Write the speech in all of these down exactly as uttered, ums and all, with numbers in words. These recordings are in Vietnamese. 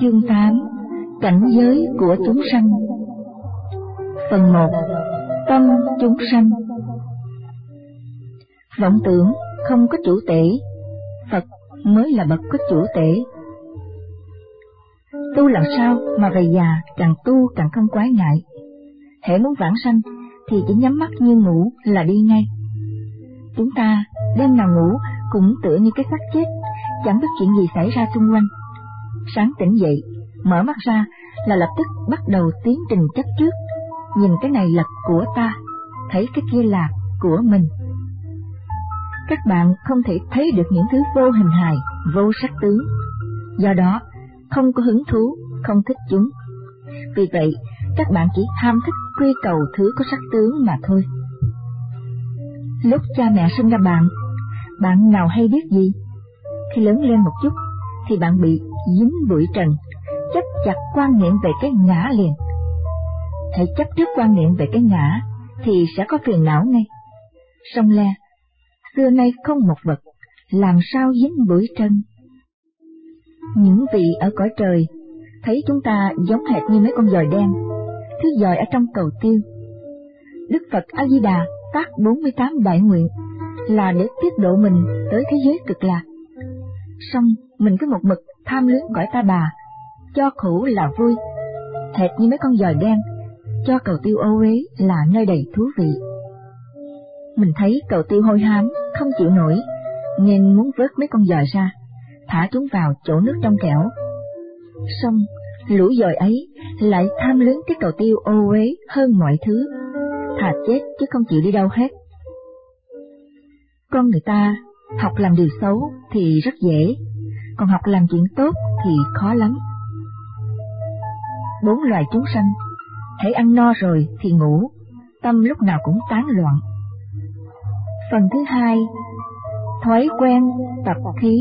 Chương tám. Cảnh giới của chúng sanh. Phần một. Tâm chúng sanh. Vọng tưởng không có chủ tể, Phật mới là bậc có chủ tể. Tu làm sao mà về già càng tu càng không quái ngại. Hễ muốn vãng sanh thì chỉ nhắm mắt như ngủ là đi ngay. Chúng ta đêm nào ngủ cũng tựa như cái xác chết, chẳng biết chuyện gì xảy ra xung quanh. Sáng tỉnh dậy, mở mắt ra là lập tức bắt đầu tiến trình chấp trước, nhìn cái này là của ta, thấy cái kia là của mình. Các bạn không thể thấy được những thứ vô hình hài, vô sắc tướng, do đó không có hứng thú, không thích chúng. Vì vậy, các bạn chỉ tham thích quy cầu thứ có sắc tướng mà thôi. Lúc cha mẹ sinh ra bạn, bạn nào hay biết gì? Khi lớn lên một chút thì bạn bị dính bụi trần, chấp chặt quan niệm về cái ngã liền. Hãy chấp trước quan niệm về cái ngã thì sẽ có phiền não ngay. Song le, xưa nay không một vật, làm sao dính bụi trần? Những vị ở cõi trời thấy chúng ta giống hệt như mấy con giòi đen, thứ giòi ở trong cầu tiêu. Đức Phật A Di Đà phát bốn mươi tám đại nguyện là để tiết độ mình tới thế giới cực lạc. Song mình cứ một mực tham luyến cõi ta bà, cho khổ là vui, hệt như mấy con giòi đen, cho cầu tiêu ô uế là nơi đầy thú vị. Mình thấy cầu tiêu hôi hám, không chịu nổi, nên muốn vớt mấy con giòi ra, thả chúng vào chỗ nước trong trẻo. Song lũ giòi ấy lại tham luyến cái cầu tiêu ô uế hơn mọi thứ, thà chết chứ không chịu đi đâu hết. Con người ta học làm điều xấu thì rất dễ, còn học làm chuyện tốt thì khó lắm. Bốn loài chúng sanh, hãy ăn no rồi thì ngủ, tâm lúc nào cũng tán loạn. Phần thứ hai. Thói quen tập khí.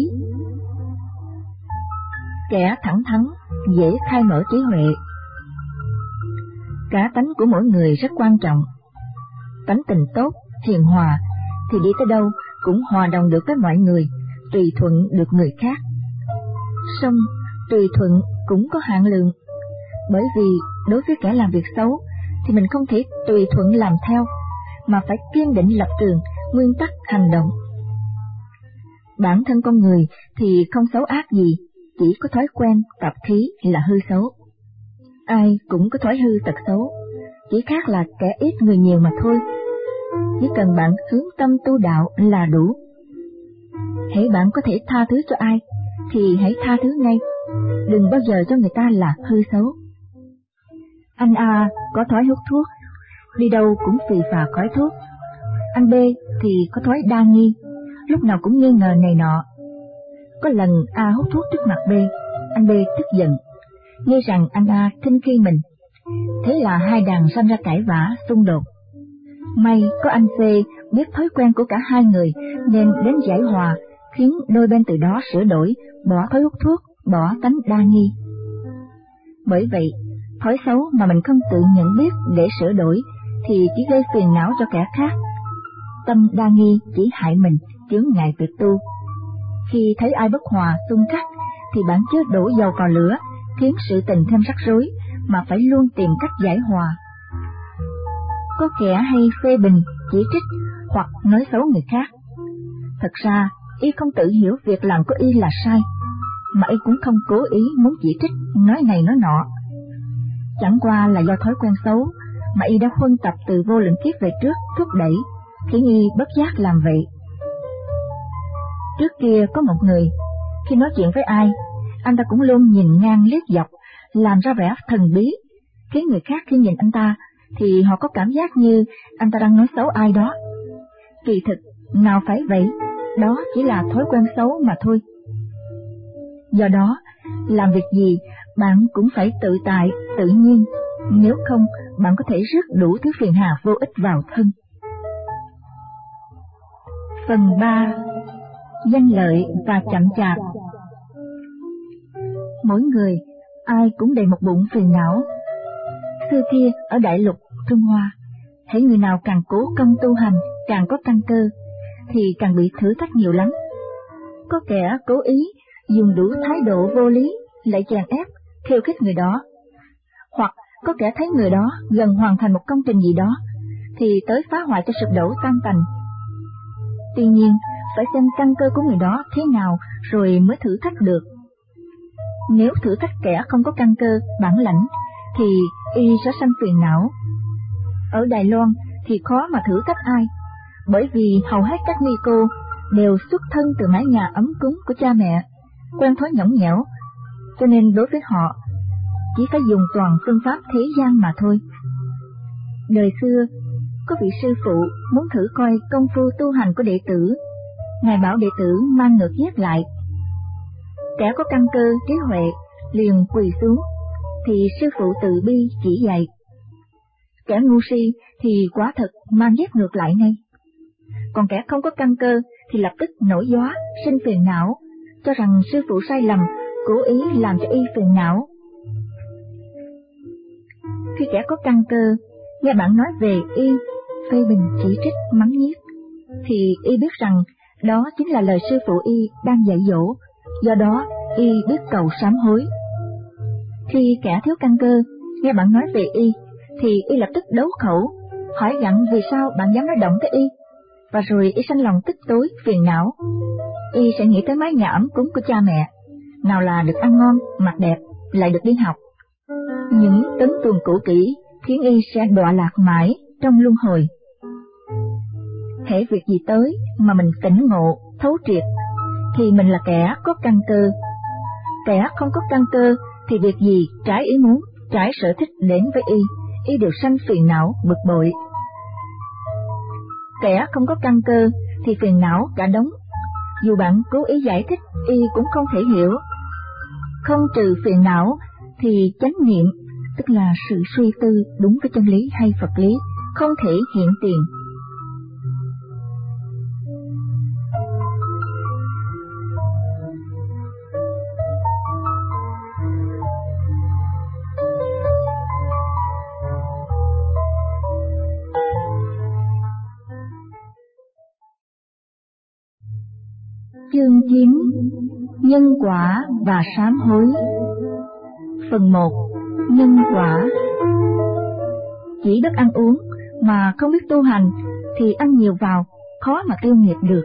Kẻ thẳng thắn dễ khai mở trí huệ. Cá tánh của mỗi người rất quan trọng. Tánh tình tốt, hiền hòa thì đi tới đâu cũng hòa đồng được với mọi người, tùy thuận được người khác. Song tùy thuận cũng có hạn lượng, bởi vì đối với kẻ làm việc xấu thì mình không thể tùy thuận làm theo, mà phải kiên định lập trường, nguyên tắc hành động. Bản thân con người thì không xấu ác gì, chỉ có thói quen tập khí là hư xấu. Ai cũng có thói hư tật xấu, chỉ khác là kẻ ít người nhiều mà thôi. Chỉ cần bạn hướng tâm tu đạo là đủ. Hễ bạn có thể tha thứ cho ai thì hãy tha thứ ngay, đừng bao giờ cho người ta là hư xấu. Anh A có thói hút thuốc, đi đâu cũng phì phà khói thuốc. Anh B thì có thói đa nghi, lúc nào cũng nghi ngờ này nọ. Có lần A hút thuốc trước mặt B, anh B tức giận, nghi rằng anh A khinh khi mình. Thế là hai đàn sanh ra cãi vã, xung đột. May có anh C biết thói quen của cả hai người nên đến giải hòa, khiến đôi bên từ đó sửa đổi, bỏ thói hút thuốc, bỏ tánh đa nghi. Bởi vậy, thói xấu mà mình không tự nhận biết để sửa đổi thì chỉ gây phiền não cho kẻ khác. Tâm đa nghi chỉ hại mình, chướng ngại việc tu. Khi thấy ai bất hòa, xung khắc thì bạn chớ đổ dầu vào lửa, khiến sự tình thêm rắc rối, mà phải luôn tìm cách giải hòa. Có kẻ hay phê bình, chỉ trích hoặc nói xấu người khác. Thật ra, y không tự hiểu việc làm của y là sai, mà y cũng không cố ý muốn chỉ trích, nói này nói nọ. Chẳng qua là do thói quen xấu mà y đã huân tập từ vô lượng kiếp về trước thúc đẩy, khiến y bất giác làm vậy. Trước kia có một người, khi nói chuyện với ai, anh ta cũng luôn nhìn ngang liếc dọc, làm ra vẻ thần bí, khiến người khác khi nhìn anh ta thì họ có cảm giác như anh ta đang nói xấu ai đó. Kỳ thực, nào phải vậy, đó chỉ là thói quen xấu mà thôi. Do đó, làm việc gì bạn cũng phải tự tại, tự nhiên, nếu không bạn có thể rước đủ thứ phiền hà vô ích vào thân. Phần ba. Danh lợi và chậm chạp. Mỗi người, ai cũng đầy một bụng phiền não. Xưa kia ở Đại Lục, Trung Hoa, hễ người nào càng cố công tu hành, càng có căn cơ, thì càng bị thử thách nhiều lắm. Có kẻ cố ý dùng đủ thái độ vô lý, lại chèn ép, khiêu khích người đó, hoặc có kẻ thấy người đó gần hoàn thành một công trình gì đó thì tới phá hoại cho sụp đổ tan tành. Tuy nhiên, phải xem căn cơ của người đó thế nào rồi mới thử thách được. Nếu thử thách kẻ không có căn cơ, bản lãnh, thì y sẽ sanh phiền não. Ở Đài Loan thì khó mà thử thách ai, bởi vì hầu hết các ni cô đều xuất thân từ mái nhà ấm cúng của cha mẹ, quen thói nhõng nhẽo, cho nên đối với họ chỉ phải dùng toàn phương pháp thế gian mà thôi. Đời xưa, có vị sư phụ muốn thử coi công phu tu hành của đệ tử, ngài bảo đệ tử mang ngược dép lại. Kẻ có căn cơ trí huệ liền quỳ xuống, thì sư phụ từ bi chỉ dạy. Kẻ ngu si thì quả thật mang dép ngược lại ngay. Còn kẻ không có căn cơ thì lập tức nổi gió, sinh phiền não, cho rằng sư phụ sai lầm, cố ý làm cho y phiền não. Khi kẻ có căn cơ nghe bạn nói về y, phê bình chỉ trích mắng nhiếc, thì y biết rằng đó chính là lời sư phụ y đang dạy dỗ, do đó y biết cầu sám hối. Khi kẻ thiếu căn cơ nghe bạn nói về y, thì y lập tức đấu khẩu, hỏi gặng vì sao bạn dám nói động tới y, và rồi y sanh lòng tức tối, phiền não. Y sẽ nghĩ tới mái nhà ấm cúng của cha mẹ, nào là được ăn ngon, mặc đẹp, lại được đi học. Những tấn tuồng cũ kỹ khiến y sẽ đọa lạc mãi trong luân hồi. Hễ việc gì tới mà mình tỉnh ngộ, thấu triệt, thì mình là kẻ có căn cơ. Kẻ không có căn cơ thì việc gì trái ý muốn, trái sở thích đến với y, y đều sanh phiền não, bực bội. Kẻ không có căn cơ thì phiền não cả đống, dù bạn cố ý giải thích y cũng không thể hiểu. Không trừ phiền não thì chánh niệm, tức là sự suy tư đúng với chân lý hay Phật lý, không thể hiện tiền. Chương chín: Nhân quả và sám hối. Phần một: Nhân quả. Chỉ biết ăn uống mà không biết tu hành thì ăn nhiều vào khó mà tiêu nghiệp được.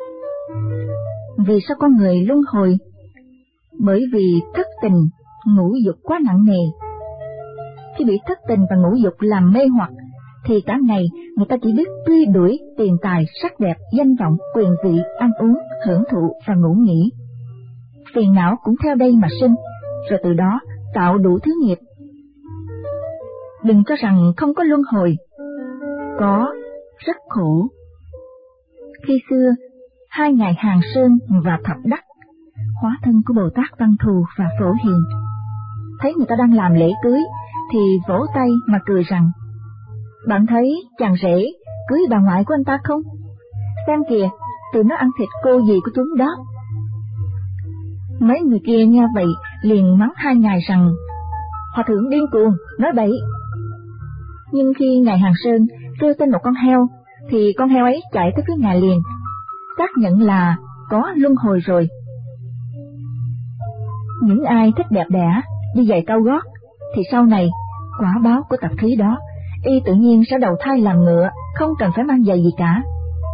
Vì sao con người luân hồi? Bởi vì thất tình, ngũ dục quá nặng nề. Khi bị thất tình và ngũ dục làm mê hoặc thì cả ngày người ta chỉ biết truy đuổi tiền tài, sắc đẹp, danh vọng, quyền vị, ăn uống, hưởng thụ và ngủ nghỉ. Phiền não cũng theo đây mà sinh, rồi từ đó tạo đủ thứ nghiệp. Đừng cho rằng không có luân hồi, có, rất khổ. Khi xưa, hai ngài Hàng Sơn và Thập Đắc, hóa thân của Bồ Tát Văn Thù và Phổ Hiền, thấy người ta đang làm lễ cưới thì vỗ tay mà cười rằng: bạn thấy chàng rể cưới bà ngoại của anh ta không? Xem kìa, tụi nó ăn thịt cô dì của chúng đó. Mấy người kia nghe vậy liền mắng hai ngài rằng hòa thượng điên cuồng, nói bậy. Nhưng khi ngài Hàng Sơn kêu tên một con heo, thì con heo ấy chạy tới phía ngài liền, xác nhận là có luân hồi rồi. Những ai thích đẹp đẽ, đi giày cao gót, thì sau này quả báo của tập khí đó, y tự nhiên sẽ đầu thai làm ngựa, không cần phải mang giày gì cả.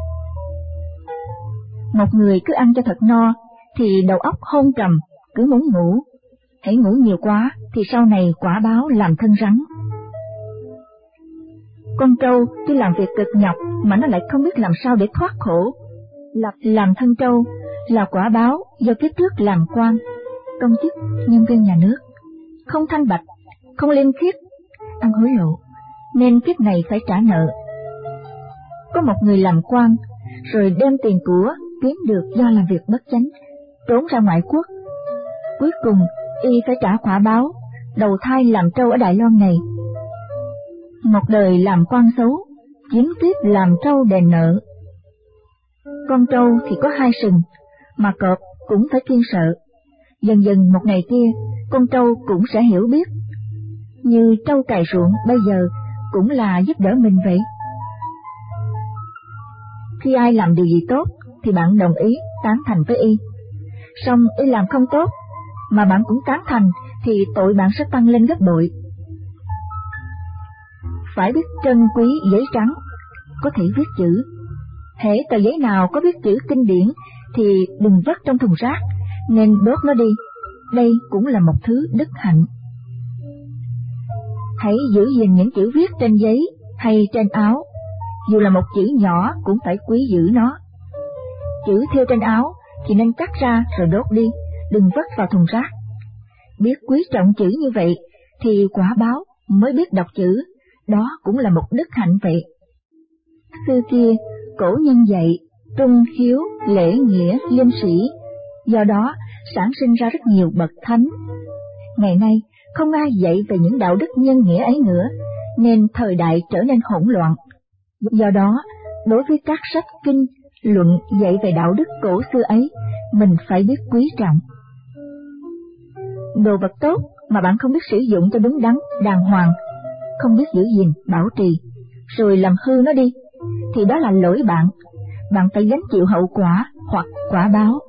Một người cứ ăn cho thật no thì đầu óc hôn trầm, cứ muốn ngủ. Hãy ngủ nhiều quá thì sau này quả báo làm thân rắn. Con trâu tuy làm việc cực nhọc mà nó lại không biết làm sao để thoát khổ. Làm thân trâu là quả báo do kiếp trước làm quan, công chức, nhân viên nhà nước, không thanh bạch, không liêm khiết, ăn hối lộ, nên kiếp này phải trả nợ. Có một người làm quan, rồi đem tiền của kiếm được do làm việc bất chánh, trốn ra ngoại quốc. Cuối cùng, y phải trả quả báo, đầu thai làm trâu ở Đài Loan này. Một đời làm quan xấu, chín kiếp làm trâu đền nợ. Con trâu thì có hai sừng, mà cọp cũng phải kiêng sợ. Dần dần một ngày kia, con trâu cũng sẽ hiểu biết. Như trâu cày ruộng bây giờ cũng là giúp đỡ mình vậy. Khi ai làm điều gì tốt thì bạn đồng ý, tán thành với y. Song y làm không tốt mà bạn cũng tán thành thì tội bạn sẽ tăng lên gấp bội. Phải biết trân quý giấy trắng, có thể viết chữ. Hễ tờ giấy nào có viết chữ kinh điển thì đừng vứt trong thùng rác, nên đốt nó đi. Đây cũng là một thứ đức hạnh. Hãy giữ gìn những chữ viết trên giấy hay trên áo, dù là một chữ nhỏ cũng phải quý giữ nó. Chữ thêu trên áo thì nên cắt ra rồi đốt đi, đừng vứt vào thùng rác. Biết quý trọng chữ như vậy thì quả báo mới biết đọc chữ, đó cũng là một đức hạnh vậy. Xưa kia, cổ nhân dạy trung hiếu, lễ nghĩa, liêm sĩ, do đó sản sinh ra rất nhiều bậc thánh. Ngày nay, không ai dạy về những đạo đức nhân nghĩa ấy nữa, nên thời đại trở nên hỗn loạn. Do đó, đối với các sách kinh, luận dạy về đạo đức cổ xưa ấy, mình phải biết quý trọng. Đồ vật tốt mà bạn không biết sử dụng cho đúng đắn, đàng hoàng, không biết giữ gìn, bảo trì, rồi làm hư nó đi, thì đó là lỗi bạn. Bạn phải gánh chịu hậu quả hoặc quả báo.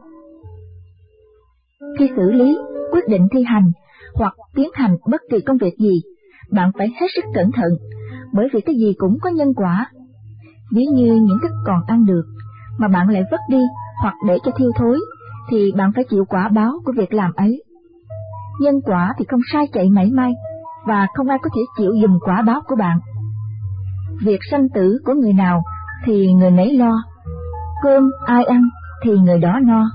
Khi xử lý, quyết định thi hành hoặc tiến hành bất kỳ công việc gì, bạn phải hết sức cẩn thận, bởi vì cái gì cũng có nhân quả. Ví như những thức còn ăn được mà bạn lại vứt đi hoặc để cho thiêu thối, thì bạn phải chịu quả báo của việc làm ấy. Nhân quả thì không sai chạy mảy may, và không ai có thể chịu dùm quả báo của bạn. Việc sanh tử của người nào thì người nấy lo, cơm ai ăn thì người đó no.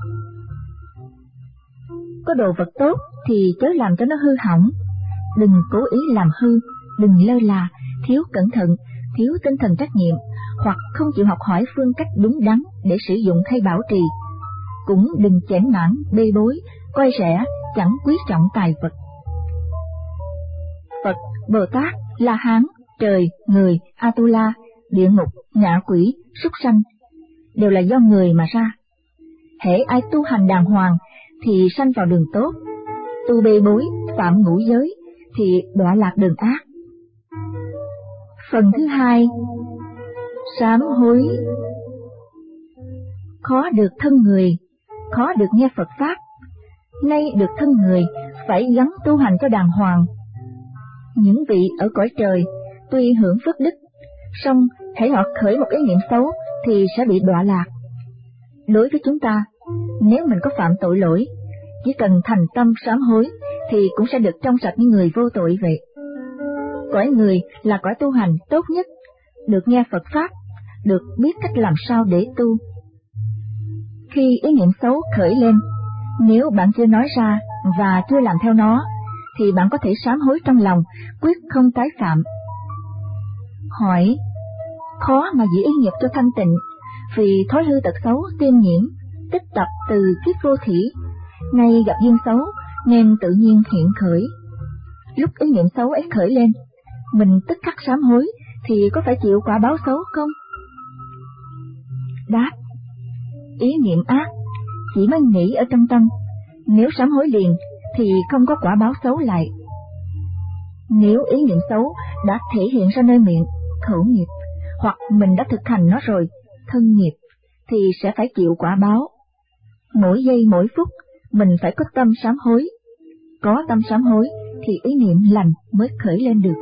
Có đồ vật tốt thì chớ làm cho nó hư hỏng, đừng cố ý làm hư, đừng lơ là, thiếu cẩn thận, thiếu tinh thần trách nhiệm, hoặc không chịu học hỏi phương cách đúng đắn để sử dụng hay bảo trì. Cũng đừng chểnh mãn, bê bối, coi rẻ, chẳng quý trọng tài vật. Phật, Bồ Tát, La Hán, trời, người, Atula, địa ngục, ngạ quỷ, súc sanh đều là do người mà ra. Hễ ai tu hành đàng hoàng thì sanh vào đường tốt, tu bê bối, phạm ngũ giới thì đọa lạc đường ác. Phần thứ hai, sám hối. Khó được thân người, khó được nghe Phật Pháp, nay được thân người phải gắng tu hành cho đàng hoàng. Những vị ở cõi trời tuy hưởng phước đức, song hễ họ khởi một ý niệm xấu thì sẽ bị đọa lạc. Đối với chúng ta, nếu mình có phạm tội lỗi, chỉ cần thành tâm sám hối thì cũng sẽ được trong sạch như người vô tội vậy. Cõi người là cõi tu hành tốt nhất, được nghe Phật Pháp, được biết cách làm sao để tu. Khi ý niệm xấu khởi lên, nếu bạn chưa nói ra và chưa làm theo nó, thì bạn có thể sám hối trong lòng, quyết không tái phạm. Hỏi, khó mà giữ ý nghiệp cho thanh tịnh, vì thói hư tật xấu tiên nhiễm, tích tập từ kiếp vô thỉ, nay gặp duyên xấu nên tự nhiên hiện khởi. Lúc ý niệm xấu ấy khởi lên, mình tức khắc sám hối thì có phải chịu quả báo xấu không? Đáp, ý niệm ác chỉ mới nghĩ ở trong tâm, nếu sám hối liền thì không có quả báo xấu lại. Nếu ý niệm xấu đã thể hiện ra nơi miệng, khẩu nghiệp, hoặc mình đã thực hành nó rồi, thân nghiệp, thì sẽ phải chịu quả báo. Mỗi giây mỗi phút mình phải có tâm sám hối. Có tâm sám hối thì ý niệm lành mới khởi lên được.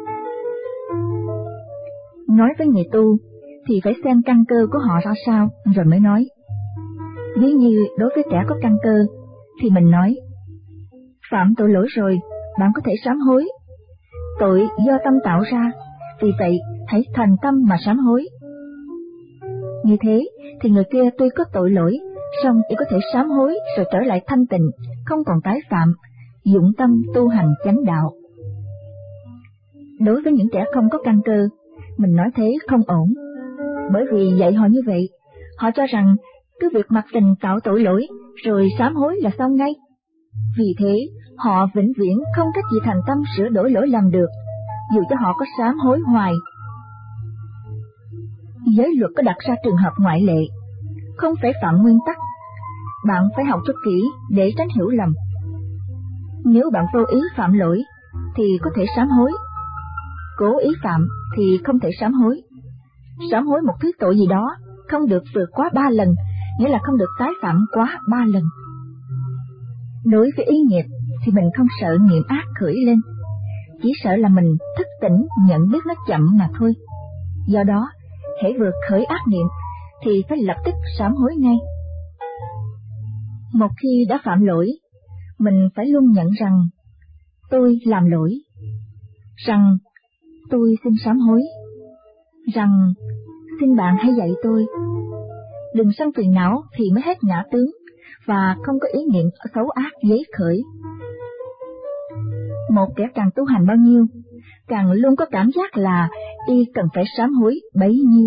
Nói với người tu thì phải xem căn cơ của họ ra sao rồi mới nói. Ví như đối với trẻ có căn cơ thì mình nói, phạm tội lỗi rồi, bạn có thể sám hối. Tội do tâm tạo ra, vì vậy hãy thành tâm mà sám hối. Như thế thì người kia tuy có tội lỗi, song chỉ có thể sám hối rồi trở lại thanh tịnh, không còn tái phạm, dụng tâm tu hành chánh đạo. Đối với những trẻ không có căn cơ, mình nói thế không ổn, bởi vì dạy họ như vậy, họ cho rằng cứ việc mặc tình tạo tội lỗi rồi sám hối là xong ngay. Vì thế, họ vĩnh viễn không cách gì thành tâm sửa đổi lỗi lầm được, dù cho họ có sám hối hoài. Giới luật có đặt ra trường hợp ngoại lệ, không phải phạm nguyên tắc. Bạn phải học cho kỹ để tránh hiểu lầm. Nếu bạn vô ý phạm lỗi thì có thể sám hối, cố ý phạm thì không thể sám hối. Sám hối một thứ tội gì đó không được vượt quá ba lần, nghĩa là không được tái phạm quá ba lần. Đối với ý nghiệp thì mình không sợ nghiệp ác khởi lên, chỉ sợ là mình thức tỉnh nhận biết nó chậm mà thôi. Do đó, hễ vừa khởi ác niệm thì phải lập tức sám hối ngay. Một khi đã phạm lỗi, mình phải luôn nhận rằng tôi làm lỗi, rằng tôi xin sám hối, rằng xin bạn hãy dạy tôi. Đừng sân phiền não thì mới hết ngã tướng và không có ý niệm xấu ác dấy khởi. Một kẻ càng tu hành bao nhiêu, càng luôn có cảm giác là y cần phải sám hối bấy nhiêu.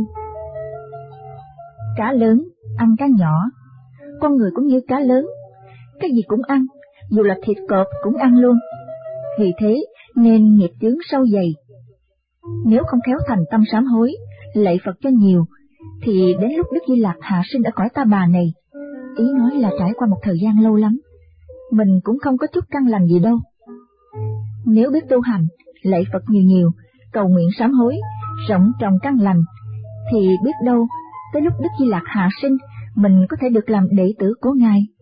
Cá lớn ăn cá nhỏ, con người cũng như cá lớn, cái gì cũng ăn, dù là thịt cọp cũng ăn luôn. Vì thế nên nghiệp chướng sâu dày. Nếu không khéo thành tâm sám hối, lạy Phật cho nhiều, thì đến lúc Đức Di Lặc hạ sinh ở cõi Ta Bà này, ý nói là trải qua một thời gian lâu lắm, mình cũng không có chút căn lành gì đâu. Nếu biết tu hành, lạy Phật nhiều nhiều, cầu nguyện sám hối, rộng trồng căn lành, thì biết đâu tới lúc Đức Di Lặc hạ sinh, mình có thể được làm đệ tử của Ngài.